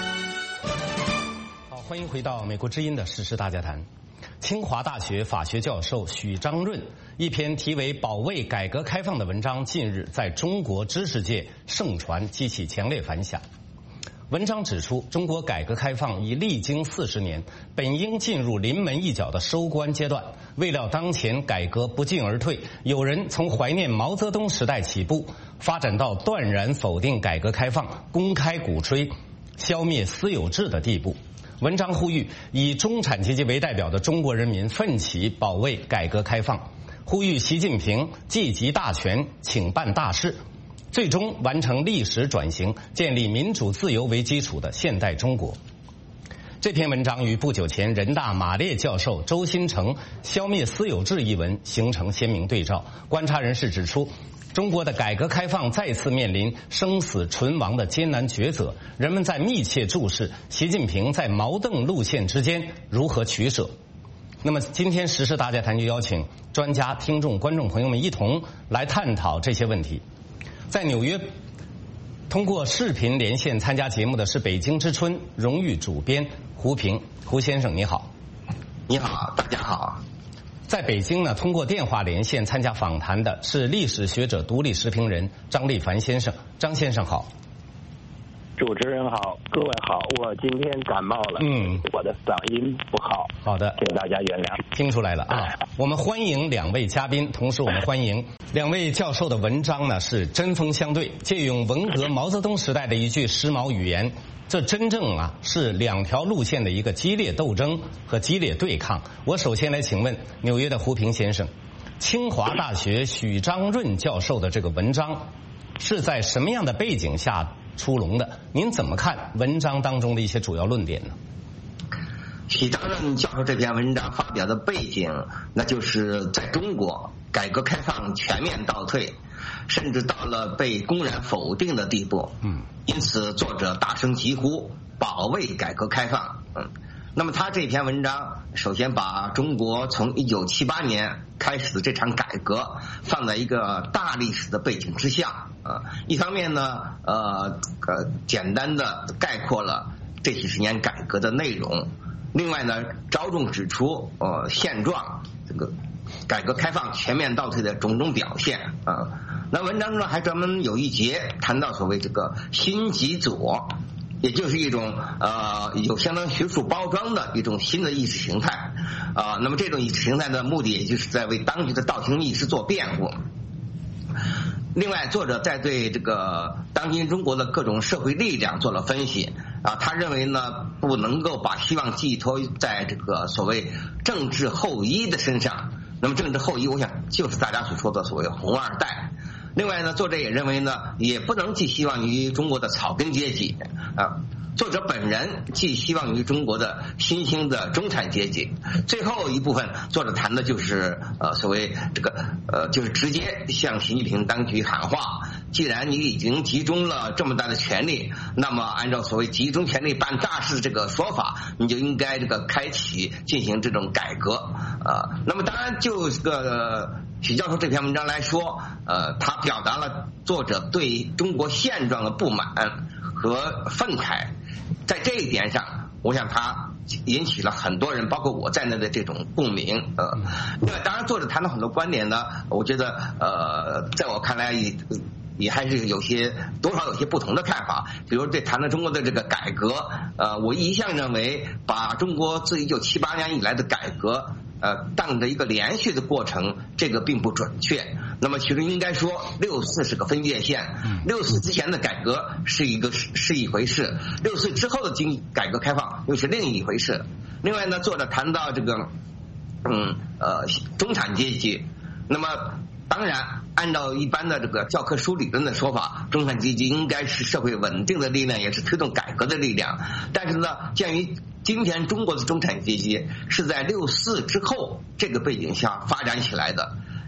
好，欢迎回到美国之音的时事大家谈。清华大学法学教授许章润一篇题为《保卫改革开放》的文章近日在中国知识界盛传，激起强烈反响。文章指出，中国改革开放已历经40年，本应进入临门一脚的收官阶段，未料当前改革不进而退，有人从怀念毛泽东时代起步，发展到断然否定改革开放，公开鼓吹消灭私有制的地步。文章呼吁以中产阶级为代表的中国人民奋起保卫改革开放，呼吁习近平既集大权，请办大事，最终完成历史转型，建立民主自由为基础的现代中国。这篇文章与不久前人大马列教授周新成消灭私有制一文形成鲜明对照。观察人士指出，中国的改革开放再次面临生死存亡的艰难抉择，人们在密切注视习近平在矛盾路线之间如何取舍。那么今天时事大家谈就邀请专家、听众、观众朋友们一同来探讨这些问题。在纽约通过视频连线参加节目的是北京之春荣誉主编胡平。胡先生你好。 你好，大家好。 在北京呢，通过电话连线参加访谈的是历史学者、独立时评人张立凡先生。张先生好。 主持人好，各位好，我今天感冒了，我的嗓音不好， 好的， 请大家原谅。 听出来了啊。我们欢迎两位嘉宾，同时我们欢迎两位教授的文章呢是针锋相对，借用文革毛泽东时代的一句时髦语言，这真正是两条路线的一个激烈斗争和激烈对抗。我首先来请问纽约的胡平先生，清华大学许章润教授的这个文章是在什么样的背景下出笼的？您怎么看文章当中的一些主要论点呢？ 许章润教授这篇文章发表的背景，那就是在中国改革开放全面倒退，甚至到了被公然否定的地步。因此作者大声疾呼保卫改革开放。那么他这篇文章首先把中国从1978年开始的这场改革放在一个大历史的背景之下。一方面呢，简单的概括了这几十年改革的内容。另外呢，着重指出现状这个改革开放全面倒退的种种表现啊。那文章中还专门有一节谈到所谓这个新极左，也就是一种有相当学术包装的一种新的意识形态啊。那么这种意识形态的目的，也就是在为当局的倒行逆施做辩护。另外，作者在对这个当今中国的各种社会力量做了分析啊。他认为呢，不能够把希望寄托在这个所谓政治后裔的身上。那么政治后裔，我想就是大家所说的所谓红二代。另外呢，作者也认为呢，也不能寄希望于中国的草根阶级啊。作者本人寄希望于中国的新兴的中产阶级。最后一部分，作者谈的就是所谓这个就是直接向习近平当局喊话：既然你已经集中了这么大的权力，那么按照所谓集中权力办大事这个说法，你就应该这个开启进行这种改革那么当然就这个许教授这篇文章来说，他表达了作者对中国现状的不满和愤慨。在这一点上，我想他引起了很多人，包括我在内的这种共鸣。另外，当然作者谈了很多观点呢，我觉得在我看来也还是多少有些不同的看法。比如对谈了中国的这个改革，我一向认为把中国自1978年以来的改革当着一个连续的过程，这个并不准确。那么其实应该说，64是个分界线，64之前的改革是一回事，64之后的改革开放又是另一回事。另外呢，作者谈到这个中产阶级，那么当然按照一般的这个教科书理论的说法，中产阶级应该是社会稳定的力量，也是推动改革的力量。但是呢，鉴于今天中国的中产阶级是在64之后这个背景下发展起来的，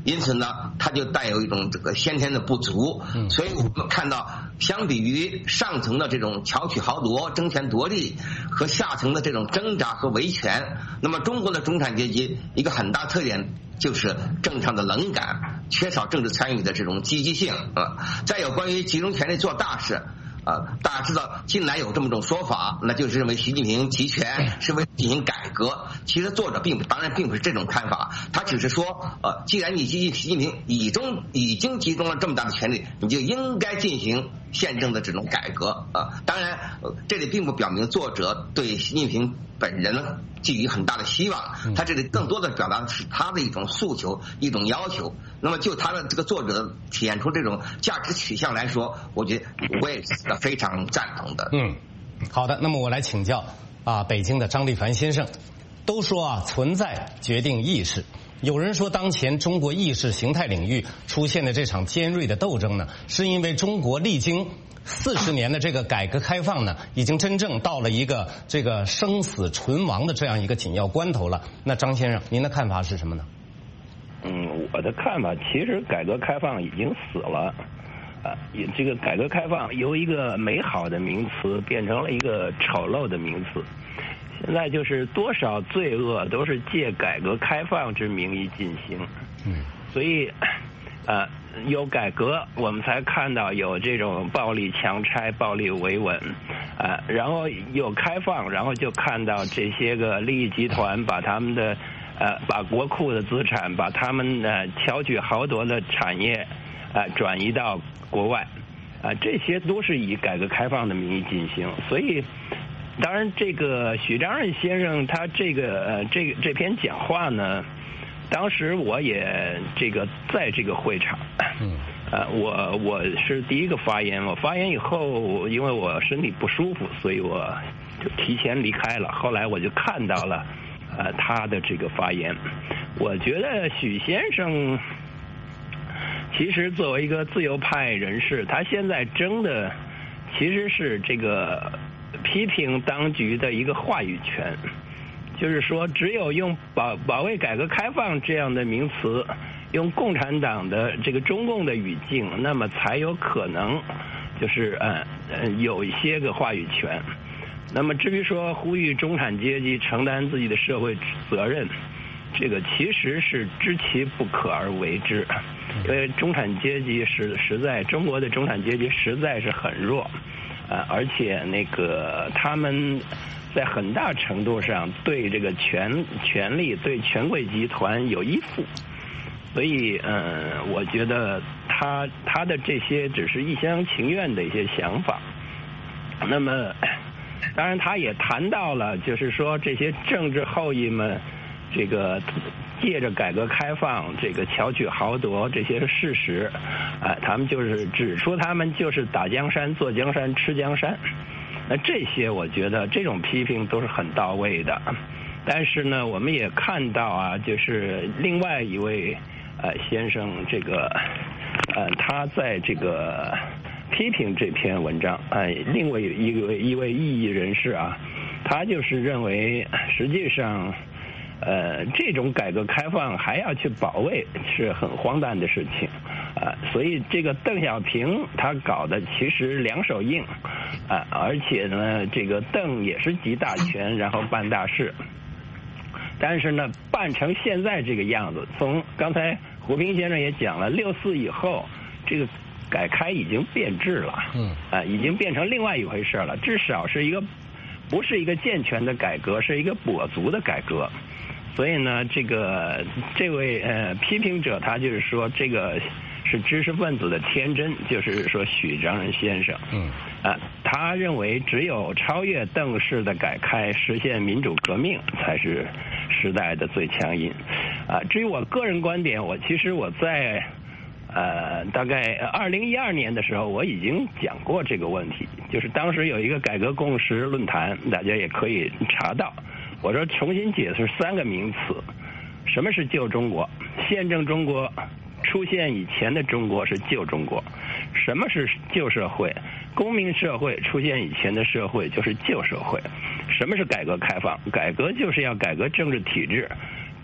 因此呢，它就带有一种这个先天的不足。所以我们看到，相比于上层的这种巧取豪夺、争权夺利和下层的这种挣扎和维权，那么中国的中产阶级一个很大特点就是政治上的冷感，缺少政治参与的这种积极性再有关于集中权力做大事。大家知道近来有这么种说法，那就是认为习近平集权是为了进行改革。其实作者当然并不是这种看法，他只是说既然习近平已经集中了这么大的权力，你就应该进行宪政的这种改革当然这里并不表明作者对习近平本人寄予很大的希望，他这里更多的表达的是他的一种诉求、一种要求。那么就他的这个作者体现出这种价值取向来说，我觉得我也是非常赞同的。 好的，那么我来请教北京的张立凡先生。都说存在决定意识，有人说当前中国意识形态领域出现的这场尖锐的斗争呢，是因为中国历经40年的这个改革开放呢，已经真正到了一个这个生死存亡的这样一个紧要关头了。那张先生，您的看法是什么呢？ 我的看法其实改革开放已经死了，这个改革开放由一个美好的名词变成了一个丑陋的名词。现在就是多少罪恶都是借改革开放之名义进行，所以有改革，我们才看到有这种暴力强拆、暴力维稳，然后有开放，然后就看到这些个利益集团把他们的把国库的资产，把他们巧取豪夺的产业转移到国外，这些都是以改革开放的名义进行，所以。当然，这个许章任先生他这篇讲话呢，当时我也在这个会场，我是第一个发言。我发言以后，因为我身体不舒服，所以我就提前离开了。后来我就看到了他的这个发言。我觉得许先生其实作为一个自由派人士，他现在争的其实是这个。批评当局的一个话语权，就是说，只有用保卫改革开放这样的名词，用共产党的这个中共的语境，那么才有可能，就是有一些个话语权。那么至于说呼吁中产阶级承担自己的社会责任，这个其实是知其不可而为之，因为中产阶级中国的中产阶级实在是很弱。而且他们在很大程度上对这个权力、对权贵集团有依附，所以我觉得他的这些只是一厢情愿的一些想法。那么，当然他也谈到了，就是说这些政治后裔们，这个借着改革开放这个巧取豪夺这些事实，他们就是指出他们就是打江山、坐江山、吃江山。那这些我觉得这种批评都是很到位的。但是呢，我们也看到就是另外一位先生，他在这个批评这篇文章，另外一位异议人士他就是认为实际上。这种改革开放还要去保卫是很荒诞的事情，所以这个邓小平他搞的其实两手硬，而且呢，这个邓也是集大权然后办大事，但是呢，办成现在这个样子，从刚才胡平先生也讲了，64以后这个改开已经变质了，已经变成另外一回事了，至少是不是一个健全的改革，是一个跛足的改革。所以呢，这位批评者他就是说，这个是知识分子的天真，就是说许章任先生，他认为只有超越邓式的改开，实现民主革命，才是时代的最强音。至于我个人观点，其实我在大概2012年的时候，我已经讲过这个问题，就是当时有一个改革共识论坛，大家也可以查到。我说重新解释3个名词，什么是旧中国？宪政中国出现以前的中国是旧中国。什么是旧社会？公民社会出现以前的社会就是旧社会。什么是改革开放？改革就是要改革政治体制，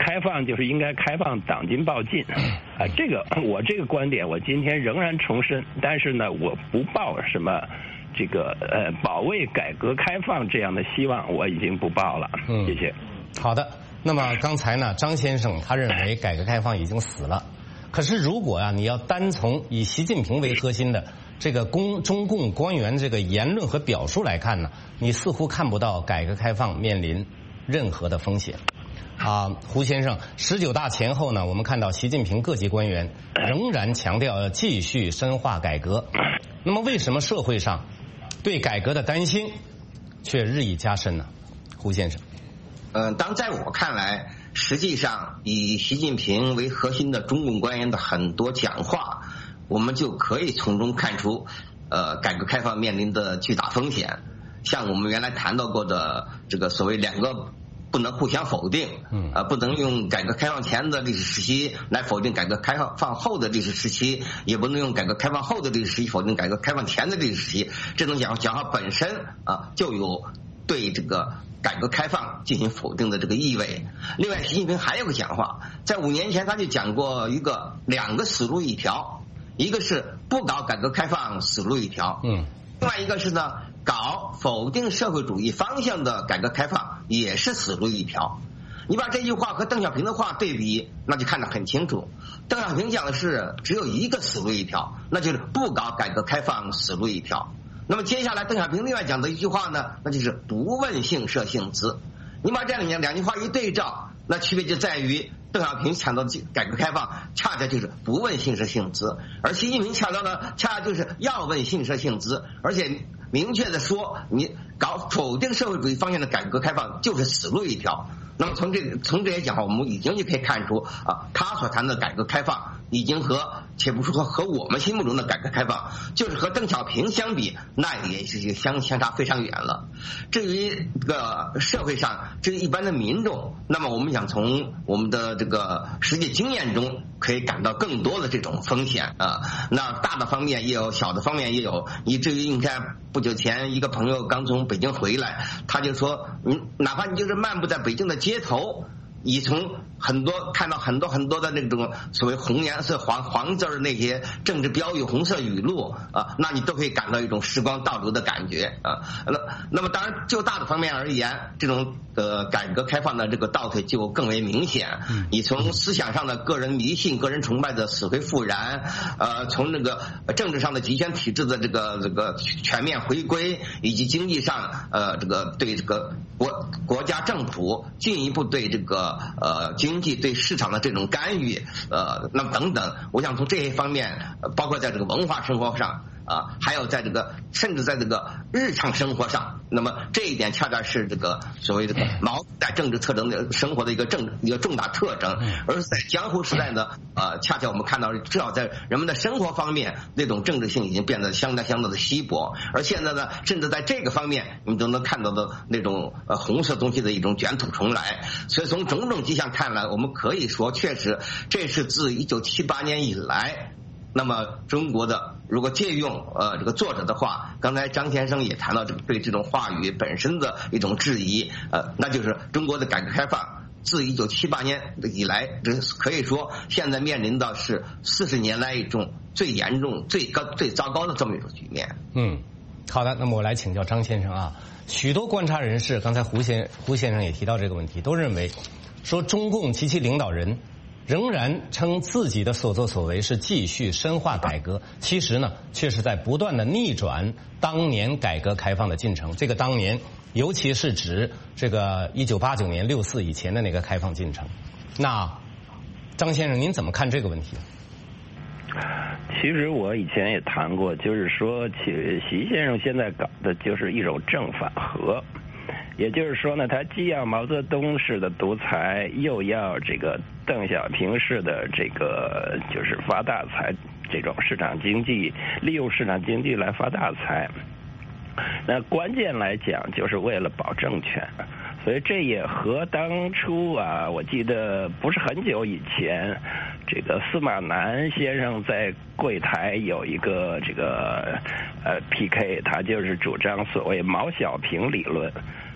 开放就是应该开放党禁报禁啊，我这个观点我今天仍然重申，但是呢，我不抱什么这个保卫改革开放这样的希望，我已经不抱了。谢谢。 好的，那么刚才呢，张先生他认为改革开放已经死了，可是如果你要单从以习近平为核心的这个中共官员这个言论和表述来看呢，你似乎看不到改革开放面临任何的风险。胡先生，19大前后呢，我们看到习近平各级官员仍然强调要继续深化改革。那么为什么社会上对改革的担心却日益加深呢？胡先生。 当在我看来，实际上以习近平为核心的中共官员的很多讲话，我们就可以从中看出，改革开放面临的巨大风险。像我们原来谈到过的这个所谓两个不能互相否定，不能用改革开放前的历史时期来否定改革开放后的历史时期，也不能用改革开放后的历史时期否定改革开放前的历史时期。这种讲话本身就有对这个改革开放进行否定的这个意味。另外，习近平还有个讲话，在5年前他就讲过两个死路一条，一个是不搞改革开放，死路一条，另外一个是呢，搞否定社会主义方向的改革开放，也是死路一条。你把这句话和邓小平的话对比，那就看得很清楚。邓小平讲的是只有一个死路一条，那就是不搞改革开放，死路一条。那么接下来邓小平另外讲的一句话呢，那就是不问姓社姓资。你把这两句话一对照，那区别就在于邓小平强调的改革开放恰恰就是不问姓社姓资，而习近平强调的恰恰就是要问姓社姓资，而且明确的说，你搞否定社会主义方向的改革开放就是死路一条。那么从这些讲话，我们已经就可以看出他所谈的改革开放已经且不说和我们心目中的改革开放，就是和邓小平相比，那也是相差非常远了。至于这个社会上，至于一般的民众，那么我们想从我们的这个实际经验中可以感到更多的这种风险那大的方面也有，小的方面也有，以至于你看不久前一个朋友刚从北京回来，他就说，哪怕你就是漫步在北京的街头，你从看到很多的那种所谓红颜色黄字儿那些政治标语、红色语录那你都可以感到一种时光倒流的感觉那么当然就大的方面而言，这种改革开放的这个倒退就更为明显。你从思想上的个人迷信、个人崇拜的死灰复燃，从那个政治上的集权体制的这个全面回归，以及经济上这个对这个国家政府进一步对这个经济对市场的这种干预那么等等，我想从这些方面，包括在这个文化生活上还有在这个甚至在这个日常生活上，那么这一点恰恰是这个所谓这个毛在政治特征的生活的一个重大特征。而在江湖时代呢恰恰我们看到至少在人们的生活方面，那种政治性已经变得相当的稀薄，而现在呢，甚至在这个方面你都能看到的那种红色东西的一种卷土重来。所以从种种迹象看来，我们可以说确实这是自1978年以来，那么中国的如果借用这个作者的话，刚才张先生也谈到对这种话语本身的一种质疑那就是中国的改革开放自1978年以来，可以说现在面临的是40年来一种最严重、最糟糕的这么一种局面。 好的，那么我来请教张先生许多观察人士，刚才胡先生也提到这个问题，都认为说中共及其领导人仍然称自己的所作所为是继续深化改革，其实呢却是在不断的逆转当年改革开放的进程。这个当年尤其是指这个1989年64以前的那个开放进程。那张先生您怎么看这个问题？ 其实我以前也谈过，就是说习先生现在搞的就是一种正反合，也就是说呢，他既要毛泽东式的独裁，又要这个邓小平式的这个就是发大财，这种市场经济，利用市场经济来发大财。那关键来讲就是为了保政权，所以这也和当初我记得不是很久以前，这个司马南先生在柜台有一个这个PK， 他就是主张所谓毛小平理论。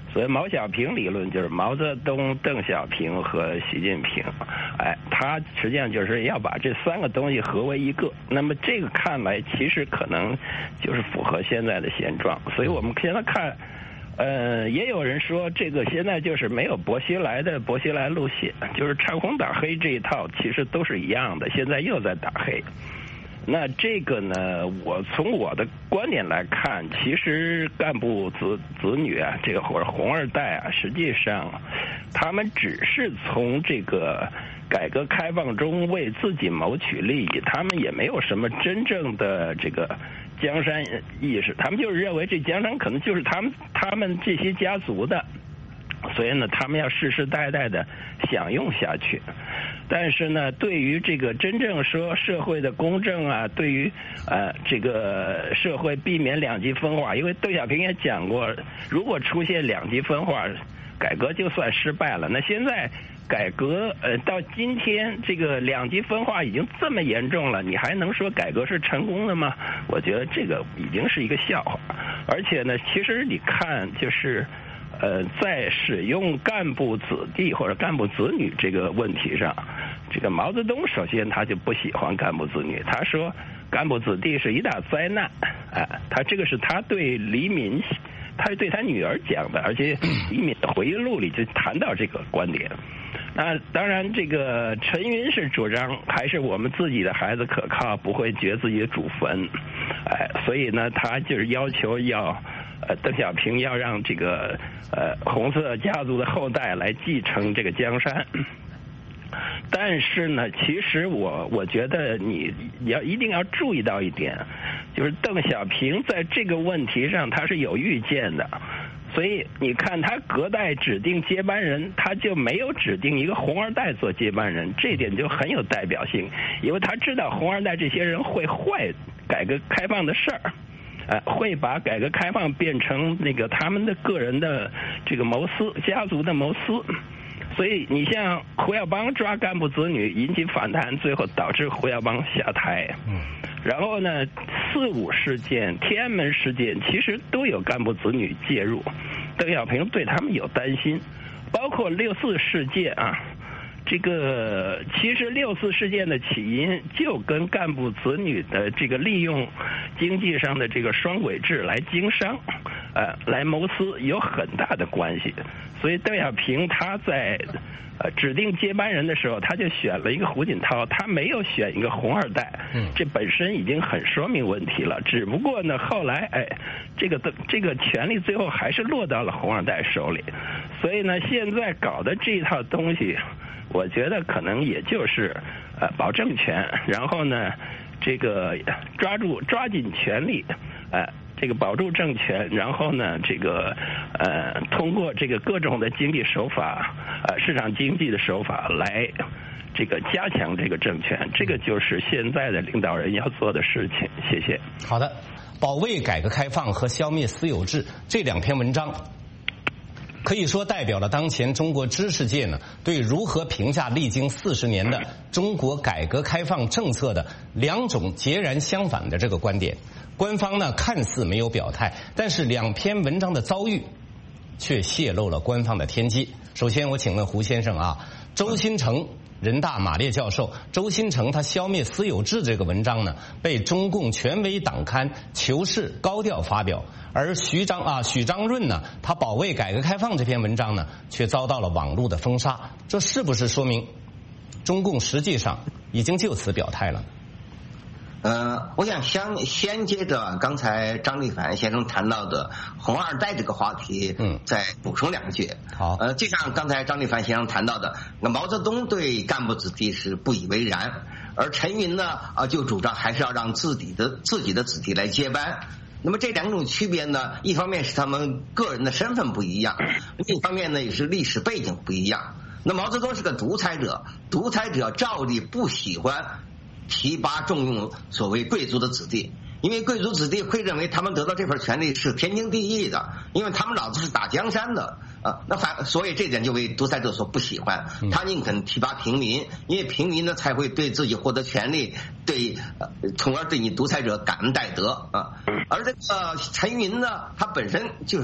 所以毛小平理论就是毛泽东、邓小平和习近平，他实际上就是要把这3个东西合为一个。那么这个看来其实可能就是符合现在的现状。所以我们现在看，也有人说这个现在就是没有薄熙来的薄熙来路线，就是唱红打黑这一套其实都是一样的，现在又在打黑。那这个呢，我从我的观点来看，其实干部子女啊，这个或者红二代啊，实际上他们只是从这个改革开放中为自己谋取利益，他们也没有什么真正的这个江山意识，他们就是认为这江山可能就是他们这些家族的，所以呢，他们要世世代代的享用下去。但是呢，对于这个真正说社会的公正啊，对于这个社会避免两极分化，因为邓小平也讲过，如果出现两极分化，改革就算失败了。那现在改革到今天这个两极分化已经这么严重了，你还能说改革是成功的吗？我觉得这个已经是一个笑话。而且呢，其实你看就是在使用干部子弟或者干部子女这个问题上，这个毛泽东首先他就不喜欢干部子女，他说干部子弟是一大灾难，他这个是他对黎民，他是对他女儿讲的，而且黎民的回忆录里就谈到这个观点。那当然，这个陈云是主张还是我们自己的孩子可靠，不会掘自己的祖坟，所以呢，他就是要求要。邓小平要让这个红色家族的后代来继承这个江山，但是呢，其实我觉得你一定要注意到一点，就是邓小平在这个问题上他是有预见的，所以你看他隔代指定接班人，他就没有指定一个红二代做接班人，这点就很有代表性，因为他知道红二代这些人会坏改革开放的事儿。会把改革开放变成那个他们的个人的这个谋私，家族的谋私。所以你像胡耀邦抓干部子女引起反弹，最后导致胡耀邦下台。然后呢，4·5事件、天安门事件其实都有干部子女介入，邓小平对他们有担心，包括6·4事件啊。这个其实6·4事件的起因就跟干部子女的这个利用经济上的这个双轨制来经商，来谋私有很大的关系。所以邓小平他在指定接班人的时候，他就选了一个胡锦涛，他没有选一个红二代，这本身已经很说明问题了。只不过呢，后来这个权力最后还是落到了红二代手里，所以呢，现在搞的这一套东西。我觉得可能也就是保政权，然后呢，这个抓紧权力，这个保住政权，然后呢，这个通过这个各种的经济手法，市场经济的手法来这个加强这个政权，这个就是现在的领导人要做的事情。谢谢。 好的，保卫改革开放和消灭私有制这2篇文章。可以说代表了当前中国知识界呢对如何评价历经40年的中国改革开放政策的2种截然相反的这个观点。官方呢看似没有表态，但是2篇文章的遭遇却泄露了官方的天机。首先我请问胡先生啊，周新成人大马列教授周新成他消灭私有制这个文章呢，被中共权威党刊《求是》高调发表，而许章润呢，他保卫改革开放这篇文章呢，却遭到了网络的封杀。这是不是说明中共实际上已经就此表态了？ 我想先接着刚才张立凡先生谈到的红二代这个话题，再补充2句。 好， 就像刚才张立凡先生谈到的，那毛泽东对干部子弟是不以为然，而陈云呢就主张还是要让自己的子弟来接班。那么这2种区别呢，一方面是他们个人的身份不一样，另一方面呢也是历史背景不一样。那毛泽东是个独裁者，独裁者照例不喜欢提拔重用所谓贵族的子弟，因为贵族子弟会认为他们得到这份权利是天经地义的，因为他们老子是打江山的所以这点就为独裁者所不喜欢，他宁肯提拔平民，因为平民呢才会对自己获得权利，从而对你独裁者感恩戴德而这个陈云呢，他本身就是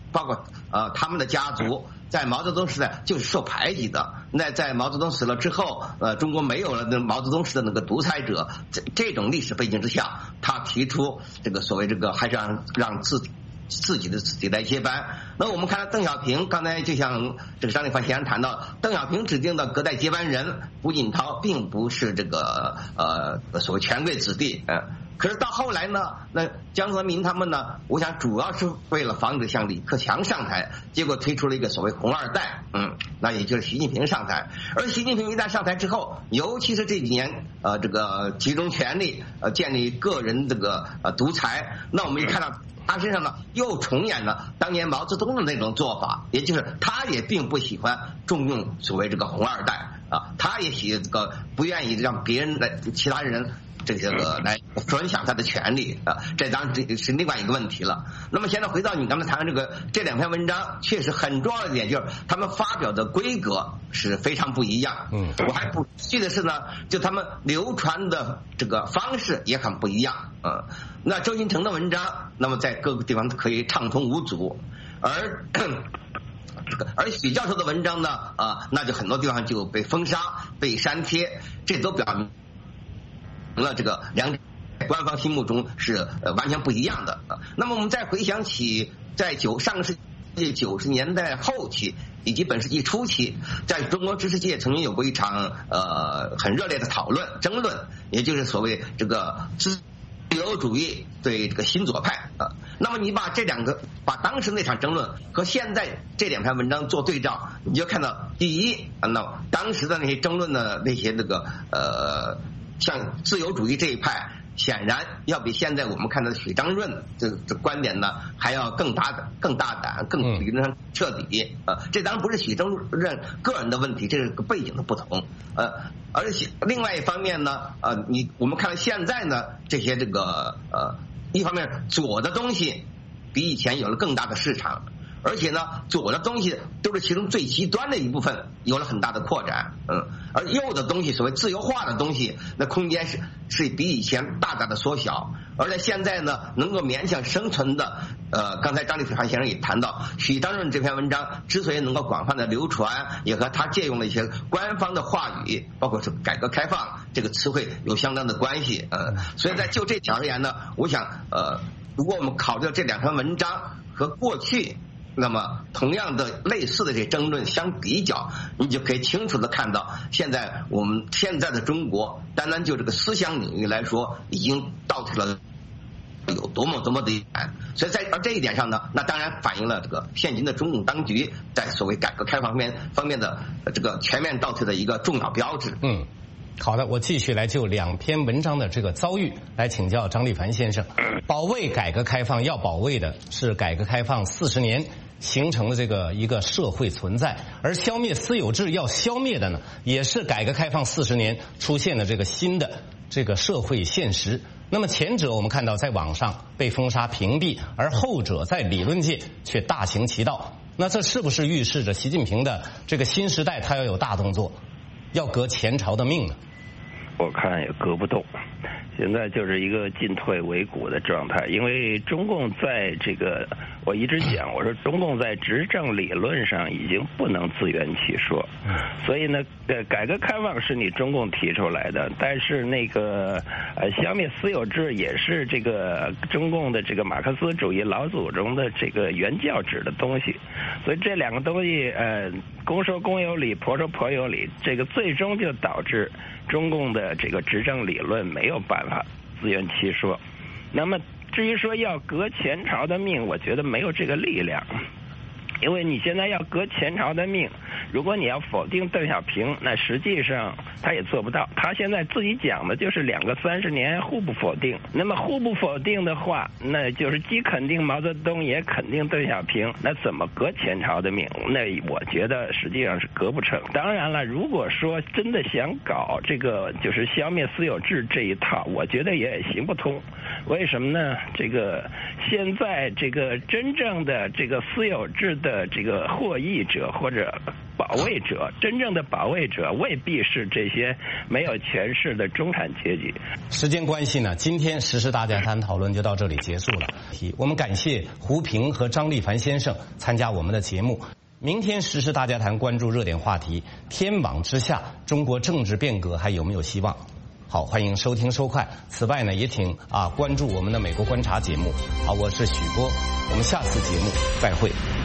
包括他们的家族在毛泽东时代就是受排挤的。那在毛泽东死了之后，中国没有了那毛泽东式的那个独裁者，这种历史背景之下，他提出这个所谓这个还是让自己来接班。那我们看到邓小平，刚才就像这个张立凡先生谈到，邓小平指定的隔代接班人胡锦涛并不是这个所谓权贵子弟，可是到后来呢，那江泽民他们呢，我想主要是为了防止像李克强上台，结果推出了一个所谓红二代，那也就是习近平上台。而习近平一旦上台之后，尤其是这几年这个集中权力，建立个人这个独裁，那我们一看到他身上呢又重演了当年毛泽东的那种做法，也就是他也并不喜欢重用所谓这个红二代他也不愿意让别人来其他人这个来分享他的权利这当然是另外一个问题了。那么现在回到你刚才谈的这两篇文章，确实很重要的一点就是他们发表的规格是非常不一样。我还补记的是呢，就他们流传的这个方式也很不一样。那周新成的文章，那么在各个地方可以畅通无阻，而许教授的文章呢，那就很多地方就被封杀、被删帖，这都表明了这个两者官方心目中是完全不一样的。那么我们再回想起在上个世纪90年代后期以及本世纪初期，在中国知识界曾经有过一场很热烈的争论，也就是所谓这个自由主义对这个新左派那么你把当时那场争论和现在这两篇文章做对照，你就看到第一，那当时的那些争论的那些像自由主义这一派，显然要比现在我们看到的许章润这观点呢还要更大胆、更理论上彻底。这当然不是许章润个人的问题，这是个背景的不同。而且另外一方面呢，我们看到现在呢这些一方面左的东西比以前有了更大的市场。而且呢，左的东西都是其中最极端的一部分，有了很大的扩展，而右的东西，所谓自由化的东西，那空间是比以前大大的缩小。而在现在呢，能够勉强生存的，刚才张立凡先生也谈到，许章润这篇文章之所以能够广泛的流传，也和他借用了一些官方的话语，包括是改革开放这个词汇有相当的关系，所以在就这点而言呢，我想，如果我们考虑这两篇文章和过去那么同样的类似的这争论相比较，你就可以清楚的看到，我们现在的中国，单单就这个思想领域来说，已经倒退了有多么的远。所以在这一点上呢，那当然反映了这个现今的中共当局在所谓改革开放方面的这个全面倒退的一个重要标志。 好的，我继续来就两篇文章的这个遭遇来请教张立凡先生。保卫改革开放要保卫的是改革开放40年形成的一个社会存在，而消灭私有制要消灭的呢，也是改革开放40年出现的这个新的社会现实。那么前者我们看到在网上被封杀屏蔽，而后者在理论界却大行其道。那这是不是预示着习近平的这个新时代他要有大动作，要革前朝的命呢？ 我看也革不动，现在就是一个进退维谷的状态。因为中共在我一直讲，我说中共在执政理论上已经不能自圆其说，所以呢，改革开放是你中共提出来的，但是消灭私有制也是中共的马克思主义老祖宗的原教旨的东西，所以这两个东西，公说公有理，婆说婆有理，最终就导致中共的执政理论没有办法自圆其说。那么至于说要革前朝的命，我觉得没有这个力量，因为你现在要革前朝的命，如果你要否定邓小平，那实际上他也做不到。他现在自己讲的就是2个30年互不否定，那么互不否定的话，那就是既肯定毛泽东也肯定邓小平，那怎么革前朝的命？那我觉得实际上是革不成。当然了，如果说真的想搞就是消灭私有制这一套，我觉得也行不通。 为什么呢？这个现在这个真正的这个私有制的这个获益者或者保卫者，真正的保卫者未必是这些没有权势的中产阶级。 时间关系呢，今天时事大家谈讨论就到这里结束了。我们感谢胡平和张立凡先生参加我们的节目。明天时事大家谈关注热点话题：天网之下，中国政治变革还有没有希望？好，欢迎收听收看。此外呢，也请关注我们的美国观察节目。好，我是许波，我们下次节目再会。